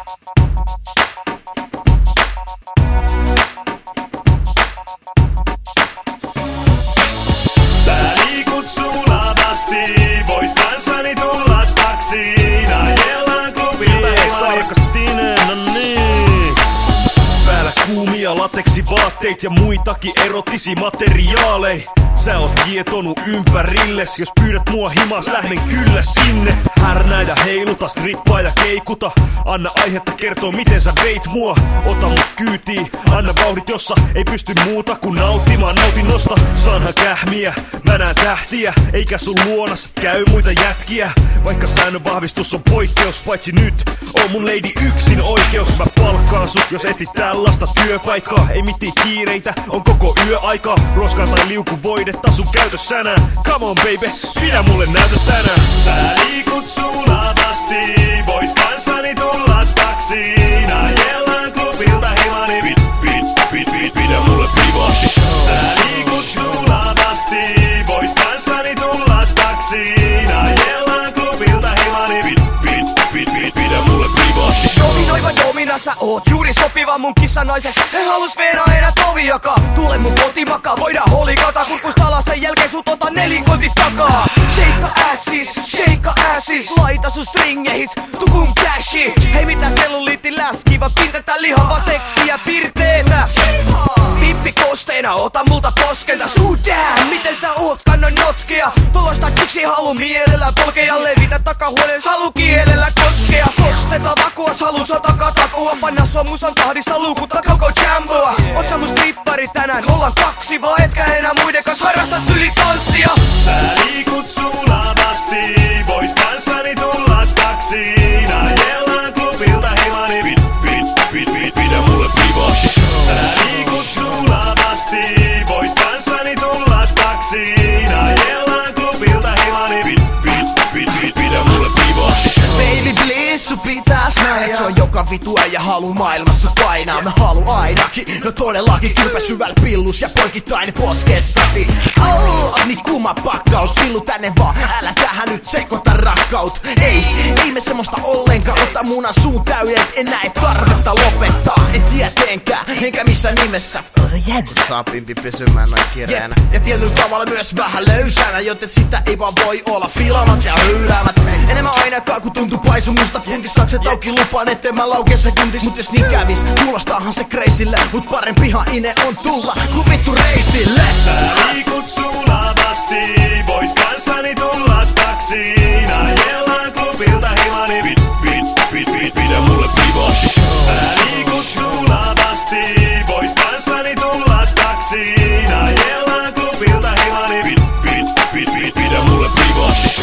Sä liikut sulavasti, voit kanssani tulla taksiin. Ajellaan klubilta Sarkastinen, no niin. Päällä kuumia lateksivaatteet ja muitakin erottisia materiaaleja. Sä oot kietonut ympärilles, jos pyydät mua himas, lähden kyllä sinne. Härnää ja heiluta, strippaa ja keikuta. Anna aihetta kertoa miten sä veit mua. Ota mut kyytiin, anna vauhdit jossa ei pysty muuta kuin nauttimaan nautinnosta. Saanhan kähmiä, mä näen tähtiä, eikä sun luonas käy muita jätkiä. Vaikka säännön vahvistus on poikkeus, paitsi nyt on mun lady yksin oikeus. Mä palkkaan sut, jos etit tällaista työpaikkaa. Ei mitään kiireitä, on koko yöaikaa. Roskaa tai liukuvoidetta sun käytössänään. Come on baby, pidä mulle näytös tänään. Sä liikut sulavasti, voit kanssani tulla taksiin. Ajellaan klubilta himani, pidä mulle privasti. Sä liikut sulavasti, voit kanssani tulla taksiin. Ajellaan klubilta himani, pidä mulle privasti. Dominoiva domina, sä oot juuri sopiva mun kissanaiseksi. En halus Veera enää toviakaan. Tule mun kotimakaa, voidaan holikata. Kurkus alas, sen jälkeen sut ota nelikontit takaa. Sheikka assis, laita sun stringehis, tukun cashi. Hei mitä selluliitti läskiva, pintetä lihava seksiä pirteetä. Pippi kosteena, ota multa poskenta. Suudään, miten sä oot, kannoin notkea. Tulosta chiksi halu mielellä polkea. Levitä takahuoneen halu kielellä koskea. Kosteta vakuas, halu sotakaa takua. Panna sua musan tahdissa luukutta koko jamboa. Oot sä mun strippari tänään, ollaan kaksi. Vaan etkä enää muiden kanssa harrasta sylitanssia. Sä liikut sulavasti, voit kanssani tulla taksiin. Ajellaan klubilta himani, pidä mulle privasti. Sä liikut sulavasti, voit kanssani tulla taksiin. Ajellaan klubilta himani, pidä mulle privasti. Baby please, sun pitäis nähdä. Se on joka vitu äijä halu maailmassa painaa. Mä haluun ainakin, no todellakin kylpä syvällä pillus ja poikittainen poskessasi. Oot niin kuuma pakkaus, pillu tänne vaan, älä tähän nyt sekoita rakkaut. Ei me semmoista ollenkaan, ota munan suun täyden, enää ei tarvetta lopettaa. En tietenkään, enkä missä nimessä. On se jännä saa pimpi pysymään noin kireänä. Ja tietyllä tavalla myös vähän löysänä, joten sitä ei vaan voi olla filaamat ja hyyläävät. Enemmän ainakaan kun tuntuu paisu musta puntis. Sakset auki lupaan etten mä laukee sekuntis. Mut jos niin kävis, kuulostaahan se kreisille. Mut parempihan ine on tulla ku vittu reisille. Sä liikut sulavasti, voit kanssani tulla taksiin. Ajellaan klubilta himani, pidä mulle privasti. Sä liikut sulavasti, voit kanssani tulla taksiin. Ajellaan klubilta himani, pidä mulle privasti.